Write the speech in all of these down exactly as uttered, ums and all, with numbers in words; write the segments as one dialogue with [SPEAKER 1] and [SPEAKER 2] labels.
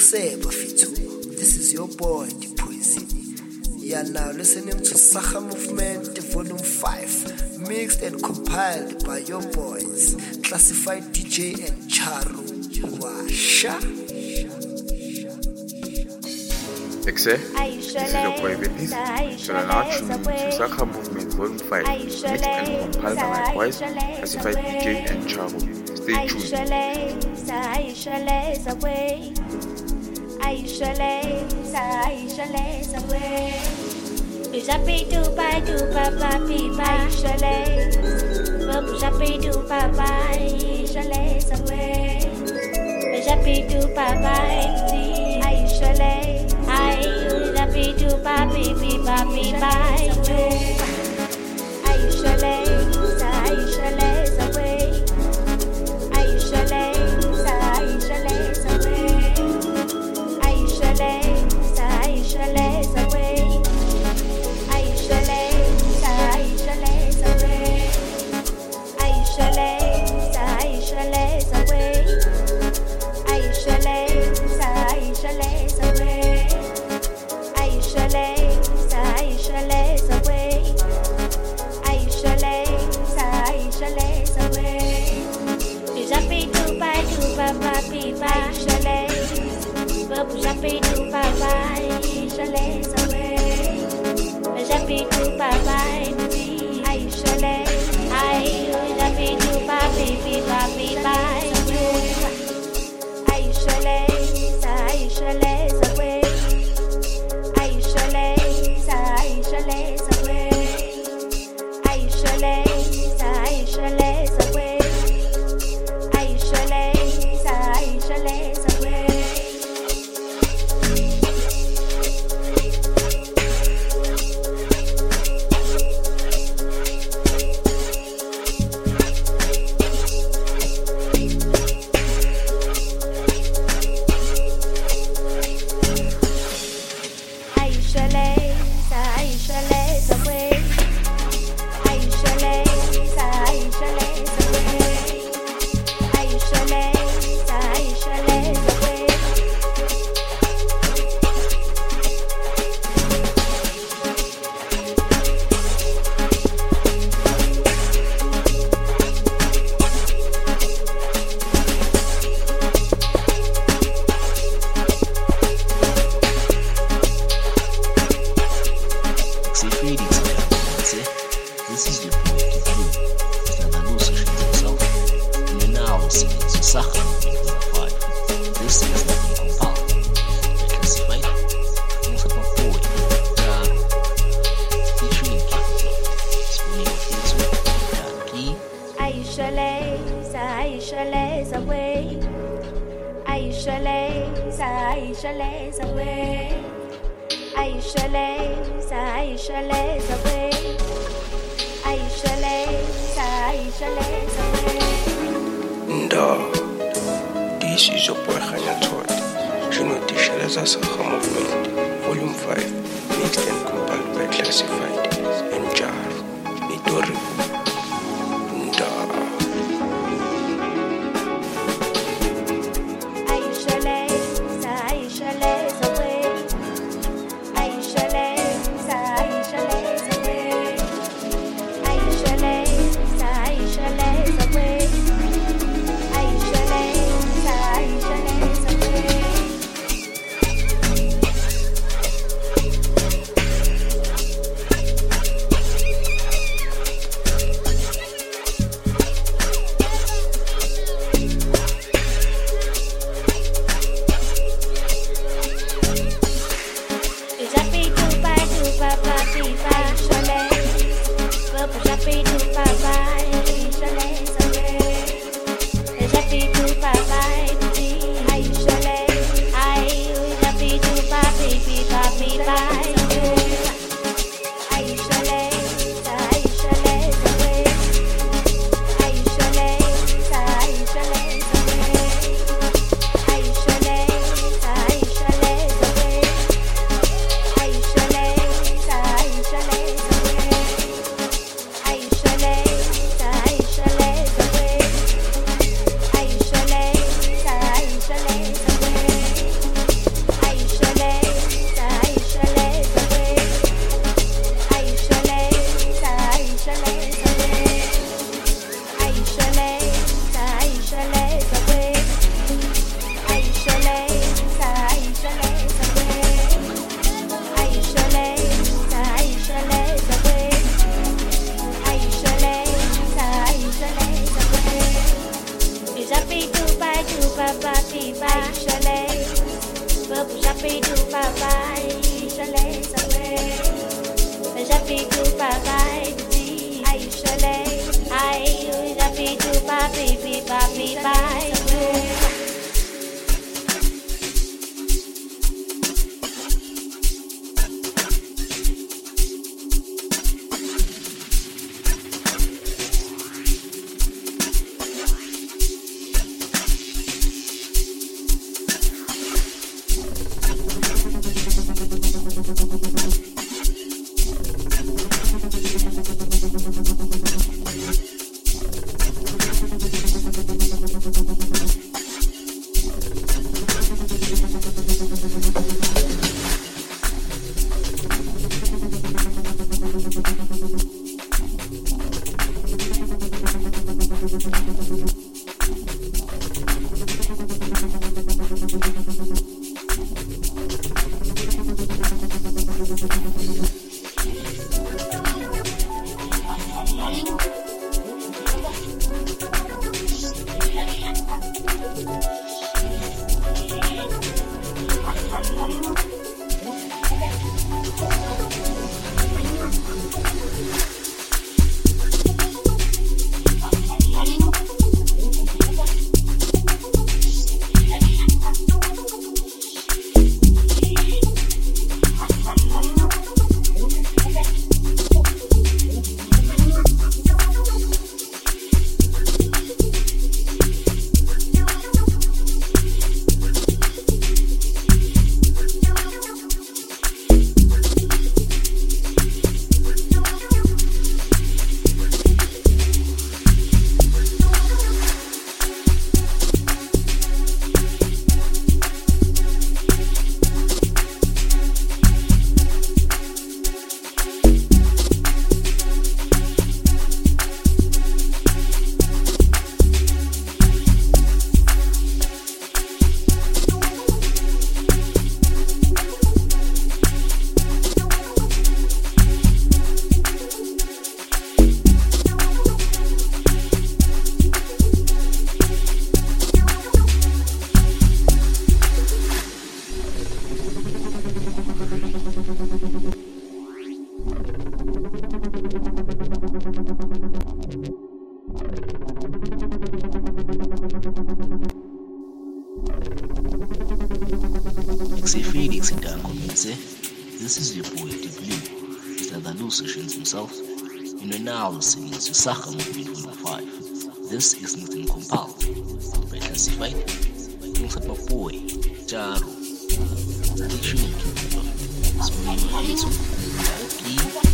[SPEAKER 1] Seba Fitu. This is your boy, the Poison. You are now listening to Saha Movement Volume five, mixed and compiled by your boys, Classified D J and Charu Washa.
[SPEAKER 2] Exe, this is your boy Betis. So now tune in to Saha Movement Volume five, mixed and compiled by my boys, Classified D J and Charu. Stay tuned.
[SPEAKER 3] Aisha lays away. Aisha lays, Aisha lays away. Pujapi do ba do ba ba pi ba. Aisha lays, pujapi do ba ba. Aisha lays away. Pujapi do ba ba. Aisha lays, Aisha do ba pi pi ba pi ba. Aisha lays, Aisha lays away. Aisha lays, Aisha lays away. Aisha lays, Aisha lays away. Aisha lays, Aisha lays away. Aisha lays, Aisha lays away. Aisha lays, Aisha lays away. Aisha lays, Aisha lays away. Aisha lays, Aisha lays away. Pujapi do ba do ba ba pi ba. Aisha lays, pujapi do ba ba. Aisha lays away. Pujapi do ba ba. Aisha lays, Pujapi do ba pi pi ba pi ba. Aisha lays, Aisha lays away. Aisha lays, Aisha lays away. Aisha lays, Aisha lays away. Aisha lays, Aisha lays away. Aisha lays, Aisha lays away. Aisha lays, Aisha lays away. Aisha lays, Aisha lays away.
[SPEAKER 4] This is your boy, the Blue, with an hallucination himself. And you're now listening to Saha Movement five. This is nothing compiled. The Classified, with my boy, Daro, featuring Capital, spooning of his way,
[SPEAKER 3] Aisha lays, Aisha lays away. Aisha lays, Aisha lays away. Aisha lays, Aisha lays away. Aisha lays, Aisha lays away.
[SPEAKER 5] Nda, this is your boy Khanya Todd. Je know the shadows of Saha Movement, Volume five, mixed and compiled by Classified and Jar, Nitori. Nda.
[SPEAKER 3] Aisha lays, Aisha lays away. Aisha lays, Aisha lays away. Aisha lays, Aisha lays away. Aisha lays, Aisha lays away. papa pipa chalet. Babu japi du papa chalet sawe. Japi du papa di ay chalet. Ay japi du papi pipa pipa chalet.
[SPEAKER 4] This is your boy, Deep Blue, Mister Dalu Sessions himself, and you're now listening to Saka Movement Volume five. This is Nothing Compiled, by Classified, alongside my boy, Jaro. Stay tuned, it's me on YouTube, okay?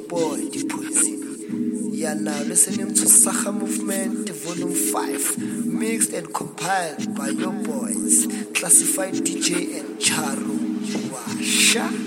[SPEAKER 1] boy, the Poison. You are now listening to Sakha Movement, Volume five, mixed and compiled by your boys, Classified D J and Charu. Washa.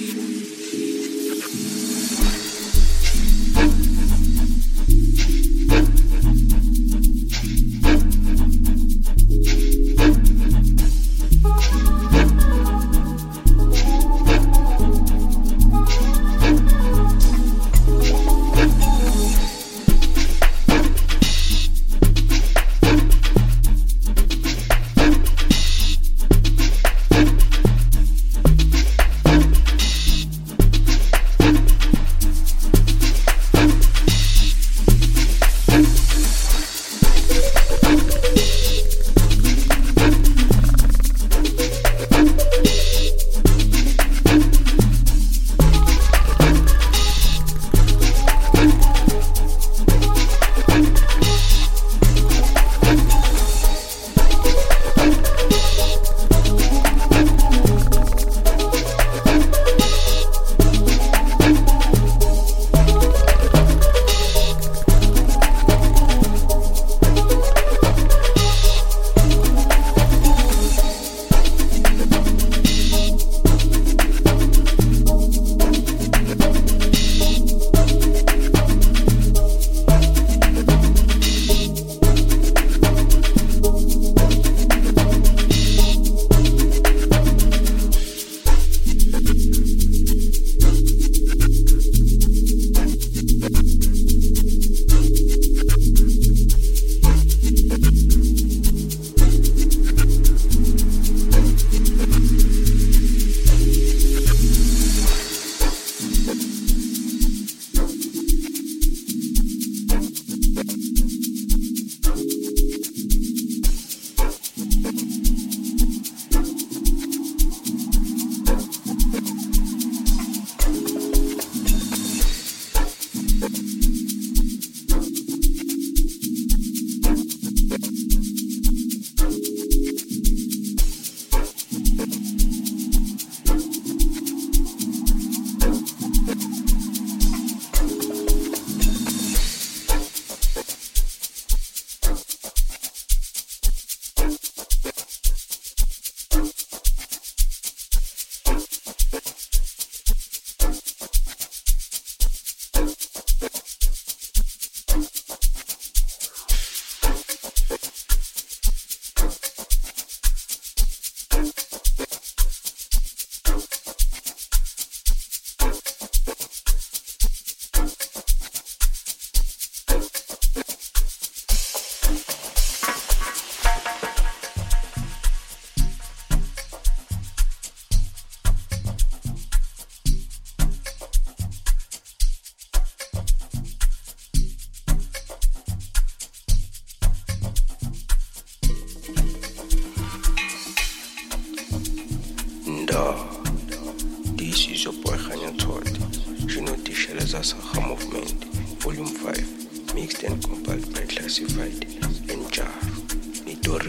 [SPEAKER 5] This is your boy Khanya Todd. Juno Tishala Sakha Movement, Volume five, mixed and compiled by Classified and Jar. Nitori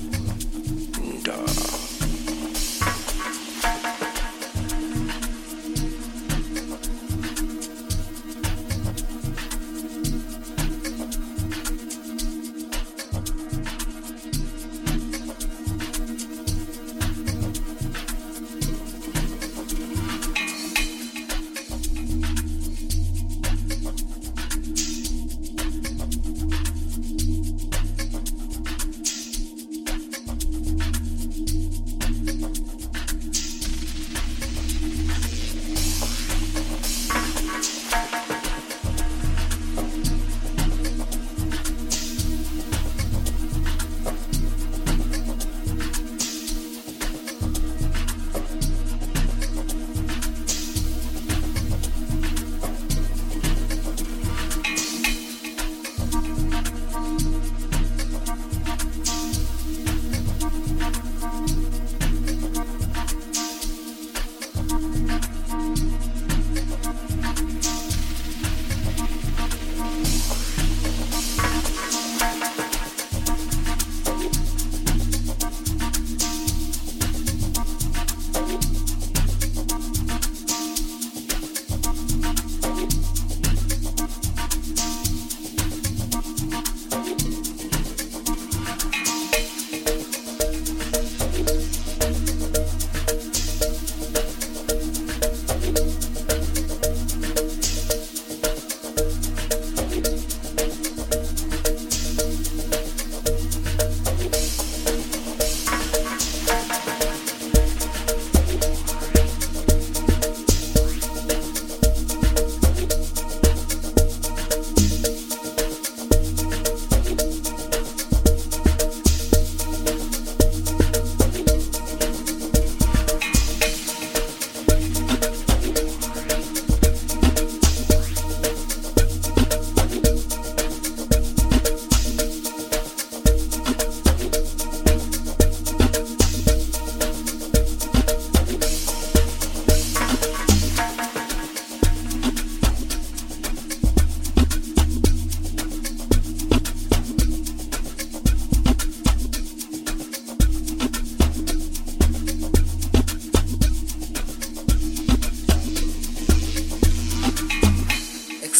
[SPEAKER 5] Nda.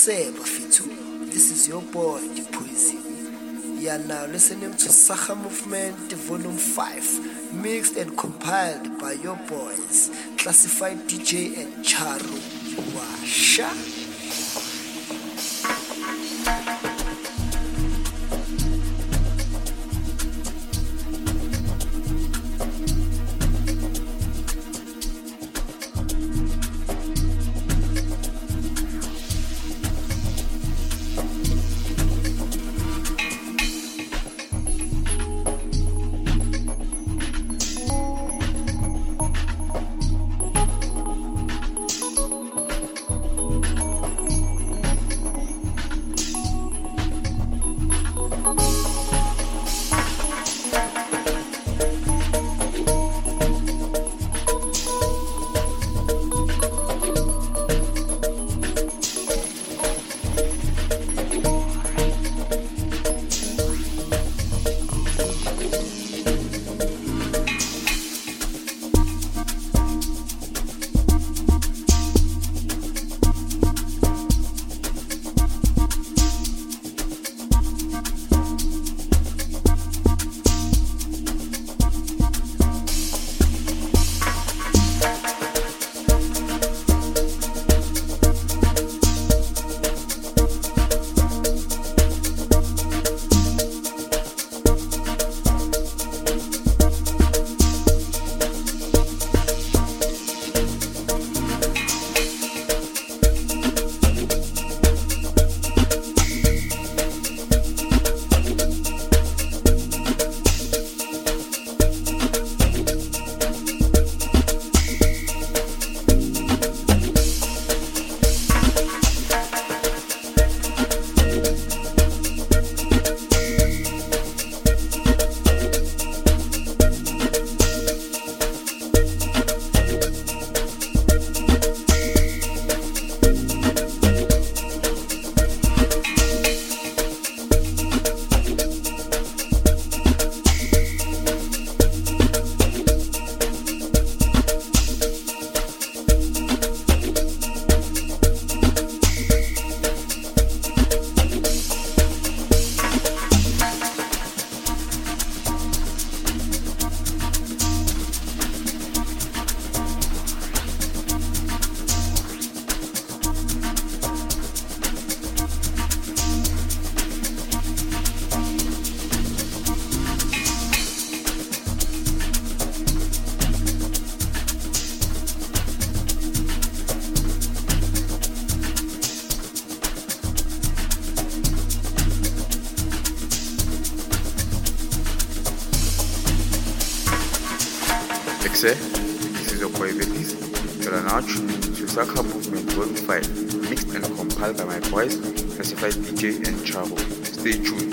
[SPEAKER 1] Ese Bafithu, this is your boy, Poison. You are now listening to Sakha Movement Volume five, mixed and compiled by your boys, Classified D J and Charo. Washa.
[SPEAKER 2] This is your boy Betis. You are now tuning to Sakha Movement Volume five, mixed and compiled by my boys, Classified D J and Charo. Stay tuned.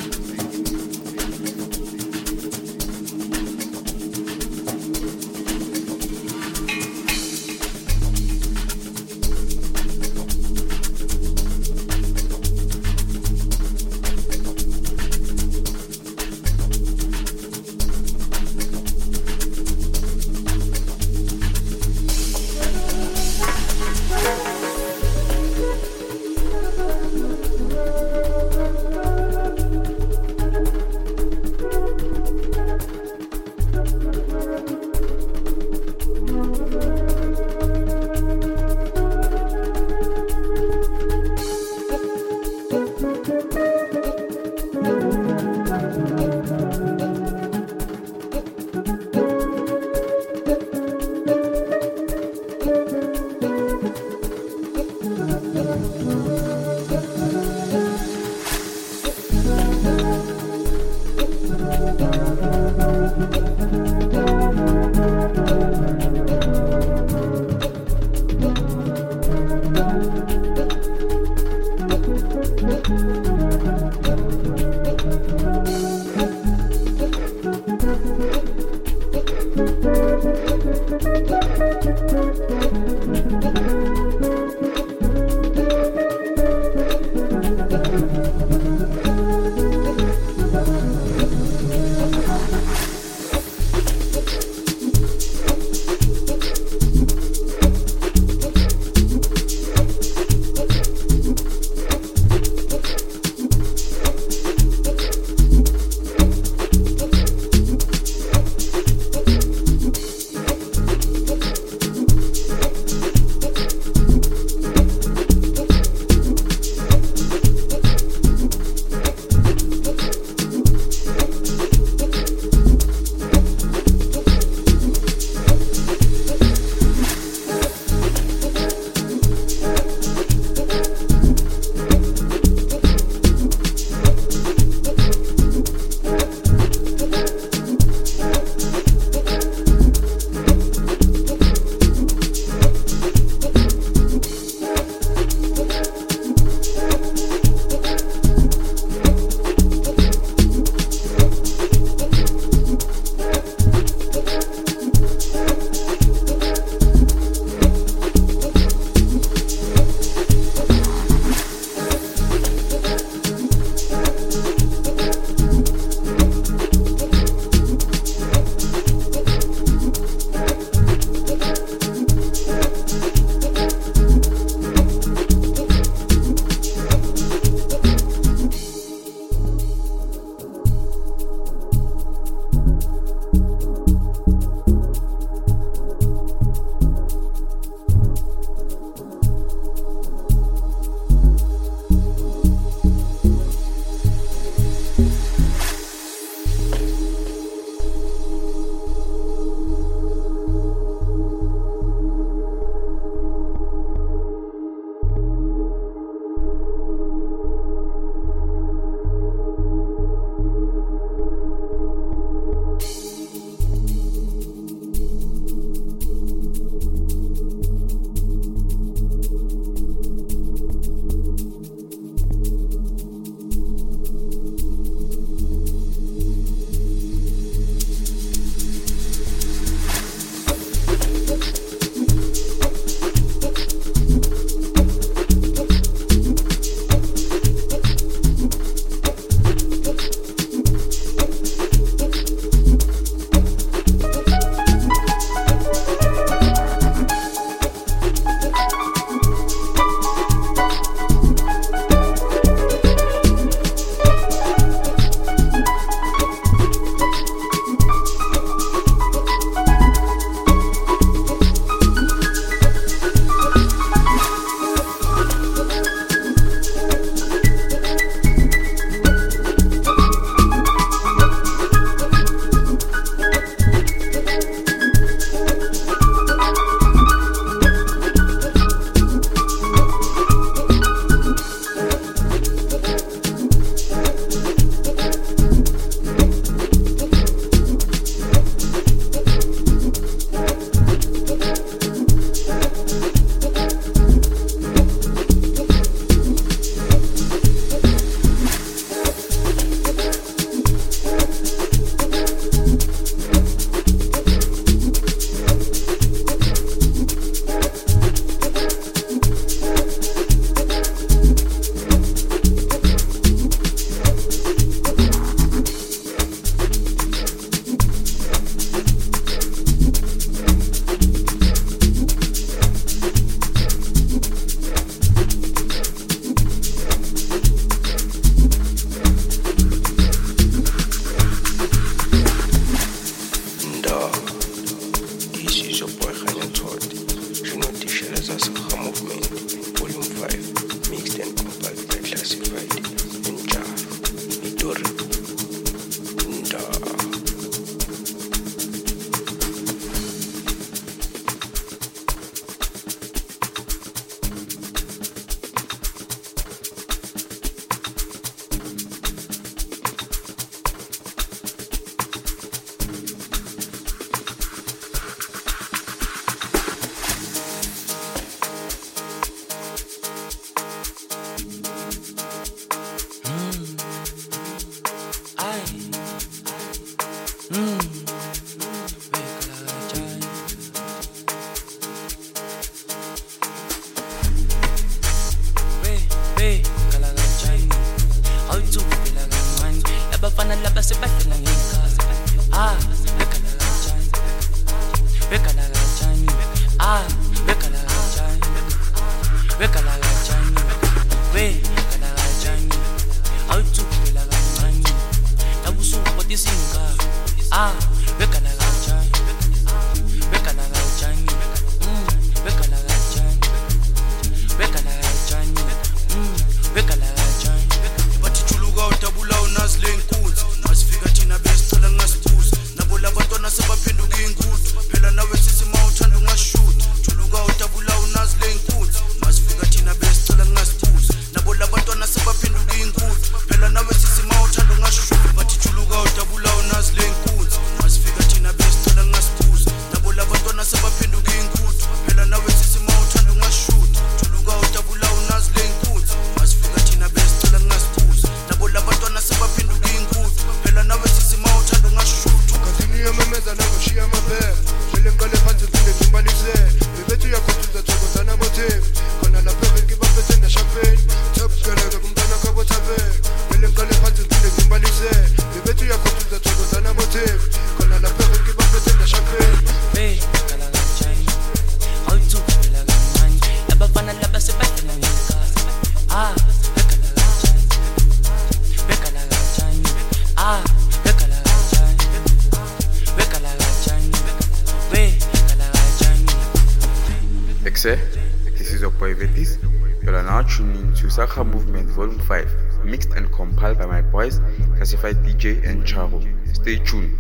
[SPEAKER 6] we kala kanjani awuthuki phela kancane labafana laba sebadlela ngekhaya ah bekala kanjani bekala kanjani ah bekala kanjani bekala kanjani we kala kanjani awuthuki phela kancane labusuku kodwa isinga ah bekala kanjani bekala kanjani mm bekala kanjani bekala kanjani mm bekala kanjani
[SPEAKER 7] bathi juluka udabula unazi lenkunzi masifika thina besicela ngasibuza nabo labantwana sebaphenduka inkuzi phela nawe sisi mawuthanda ungashuta juluka udabula unazi lenkunzi masifika thina besicela ngasibuza nabo labantwana sebaphenduka inkuzi phela nawe sisi mawuthanda ungashuta bathi juluka udabula unazi lenkunzi masifika thina besicela ngasibuza nabo labantwana sebaphenduka inkuzi phela nawe sisi mawuthanda ungashuta juluka udabula unazi lenkunzi masifika thina besicela ngasibuza nabo labantwana sebaphenduka inkuzi phela nawe sisi mawuthanda ungashuta
[SPEAKER 8] Continue memeza na mshiya mabeba Shele mkale phansi zile zimbalise Bebethu yakhotuza thokozana bothebi Khona lapha bengiba phethe na champagne Top girl kumntana kabo thabe Shele mkale phansi zile zimbalise Bebethu yakhotuza thokozana bothebi Khona lapha bengiba phethe na champagne
[SPEAKER 6] we kala kanjani awuthuki phela kancane labafana laba sebadlela ngekhaya ah bekala kanjani bekala kanjani ah bekala kanjani bekala kanjani we kala kanjani
[SPEAKER 2] Exe, this is your boy Vetis. You are now tuning to Sakha Movement Volume five, mixed and compiled by my boys, Classified D J and Charo. Stay tuned.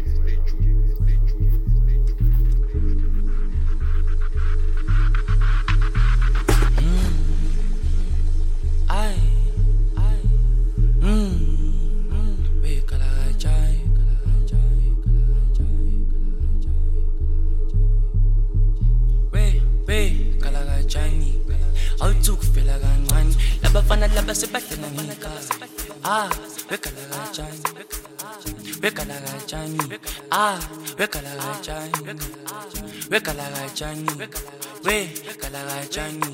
[SPEAKER 6] ai ai mm we kala kanjani we we kala kanjani awuthuki phela kancane labafana laba sebadlela ngekhaya ah bekala kanjani bekala kanjani ah bekala kanjani bekala kanjani we kala kanjani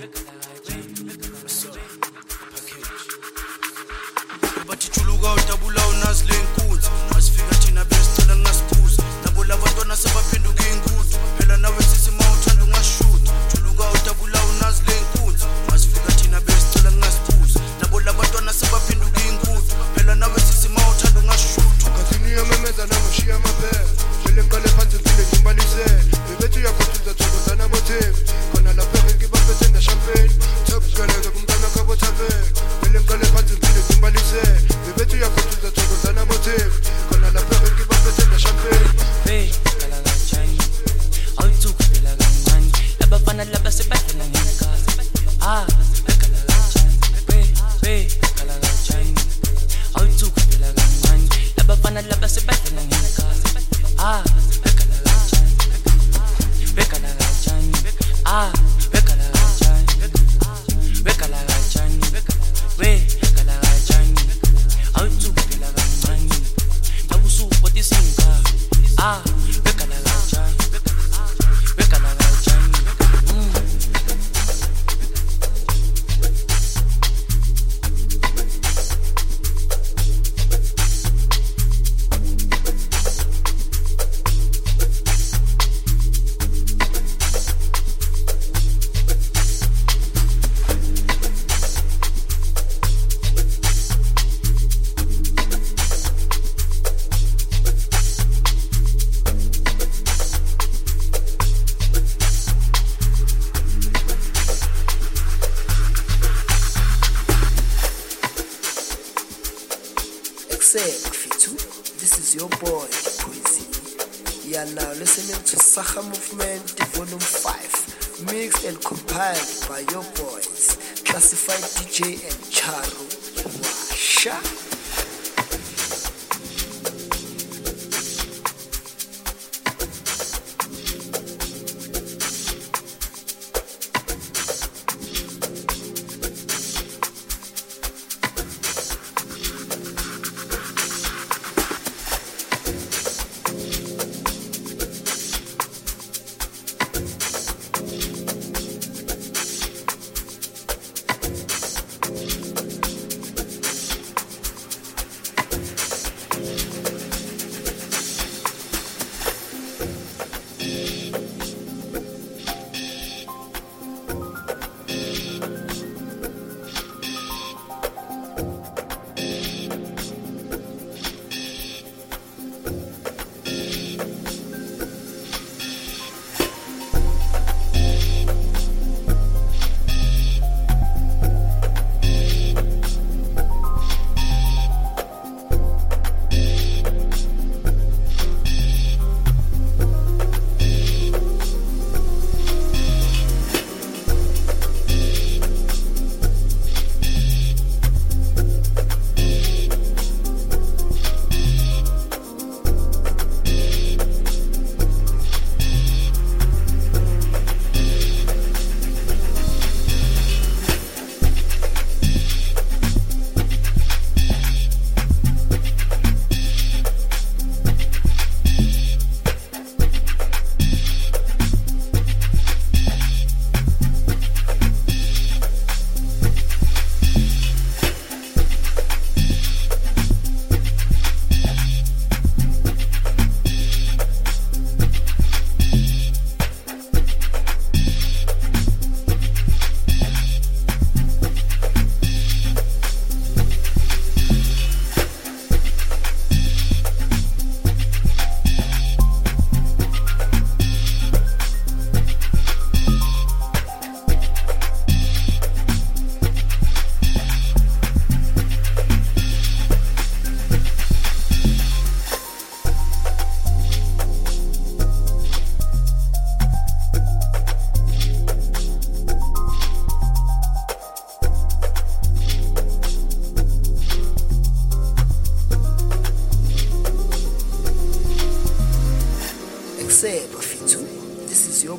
[SPEAKER 7] bathi juluka udabula unazi lenkunzi masifika thina besicela ngasibuza nabo labantwana sebaphenduka inkuzi phela nawe sisi mawuthanda ungashuta juluka udabula unazi lenkunzi masifika thina besicela ngasibuza nabo labantwana sebaphenduka inkuzi phela nawe sisi mawuthanda ungashuta
[SPEAKER 8] Continue memeza na mshiya mabeba Shele mkale phansi zile zimbalise Bebethu yakhotuza thokozana bothebi Khona lapha bengiba phethe na champagne Top girl kumntana kabo thabe Shele mkale phansi zile zimbalise Bebethu yakhotuza thokozana bothebi Khona lapha bengiba phethe na champagne
[SPEAKER 6] we kala kanjani awuthuki phela kancane labafana laba sebadlela ngekhaya ah bekala kanjani we we kala kanjani awuthuki phela kancane labafana laba sebadlela ngekhaya ah bekala kanjani bekala kanjani ah bekala kanjani bekala kanjani we kala kanjani awuthuki phela kancane labusuku kodwa isinga ah bekala kanjani bekala kanjani mm
[SPEAKER 1] Except Fitu, this is your boy Poison. You are now listening to Sakha Movement Volume five, mixed and compiled by your boys, Classified D J and Charo. Washa.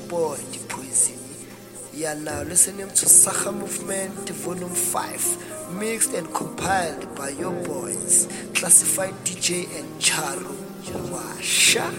[SPEAKER 1] boy Poison. You are now listening to Sakha Movement Volume five, mixed and compiled by your boys, Classified D J and Charo. Washa.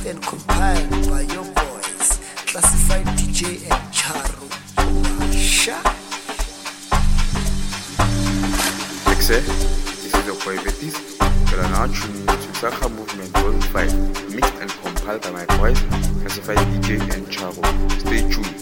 [SPEAKER 1] mixed and compiled by your boys, Classified D J and Charo. Sha.
[SPEAKER 2] Exe, this is your boy Betis. You are now tuning to Sakha Movement Volume five, mixed and compiled by my boys, Classified D J and Charo. Stay tuned.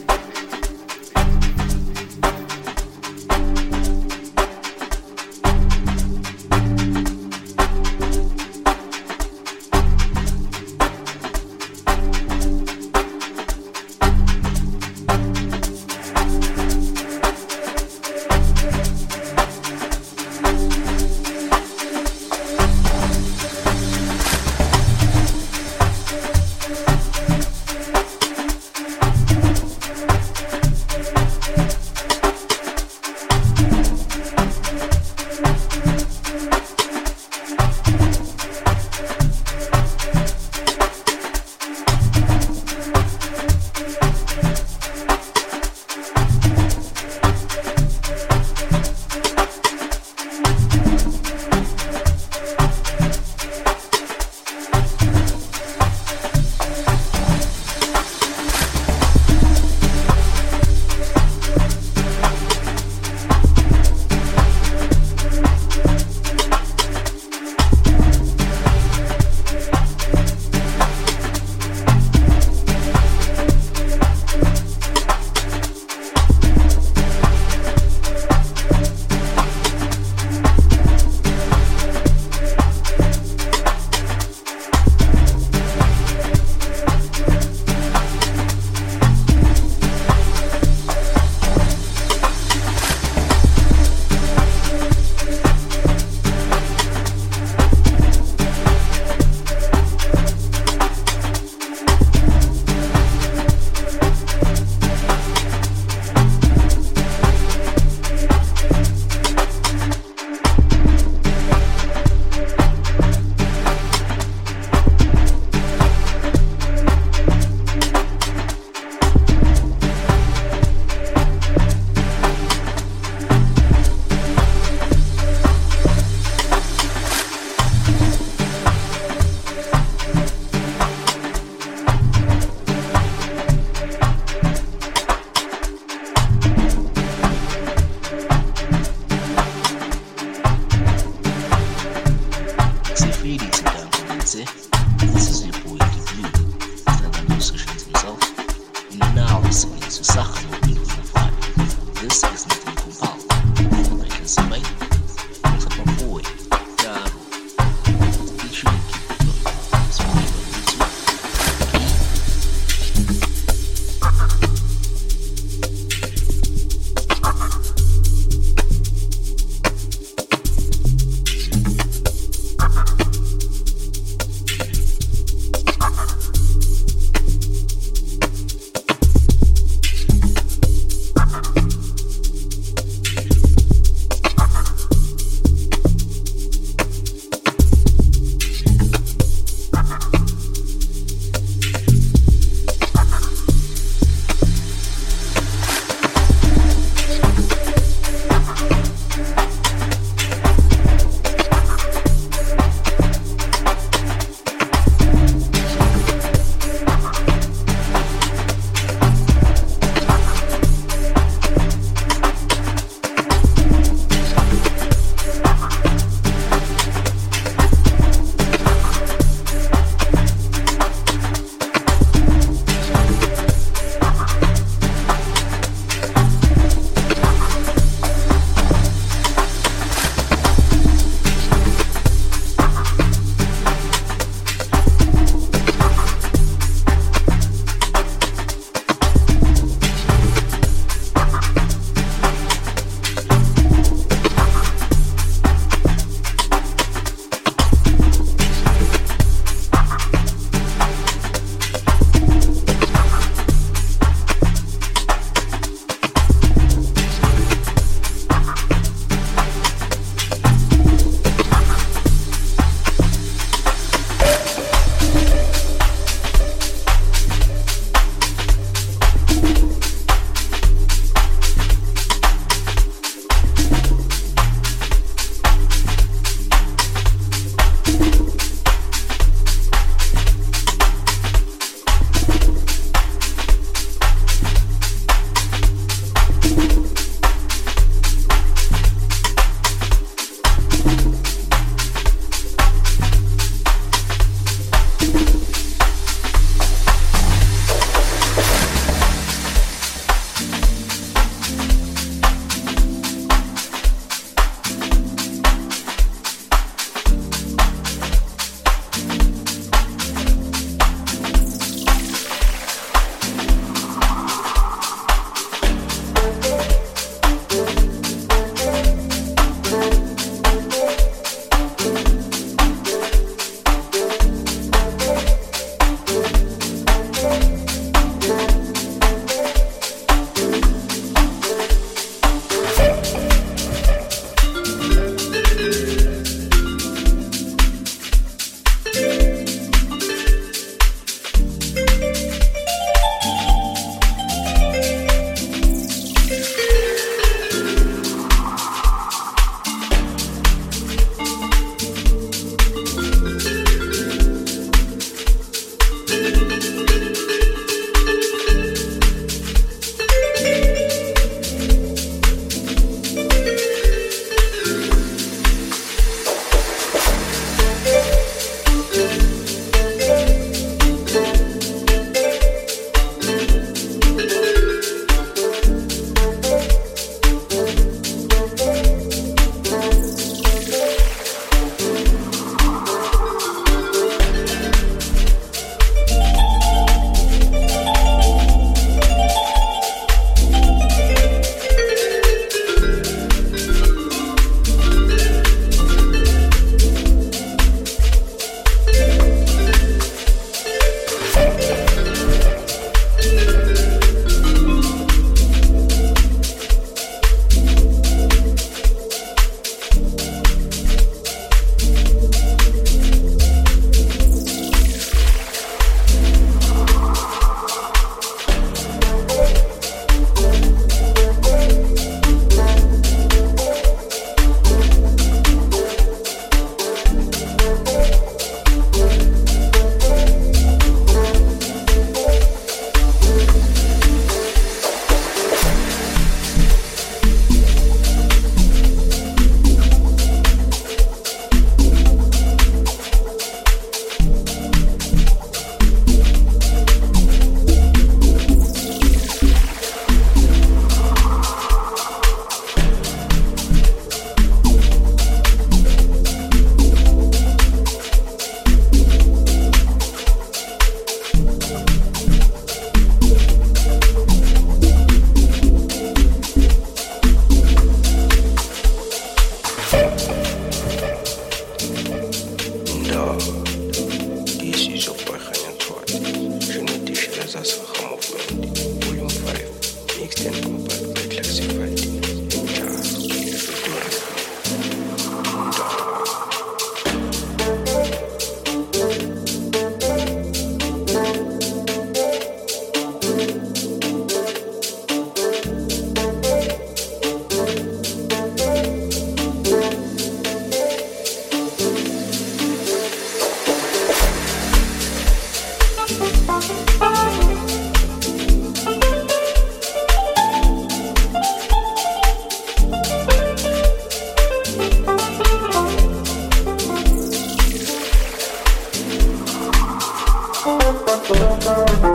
[SPEAKER 9] Thank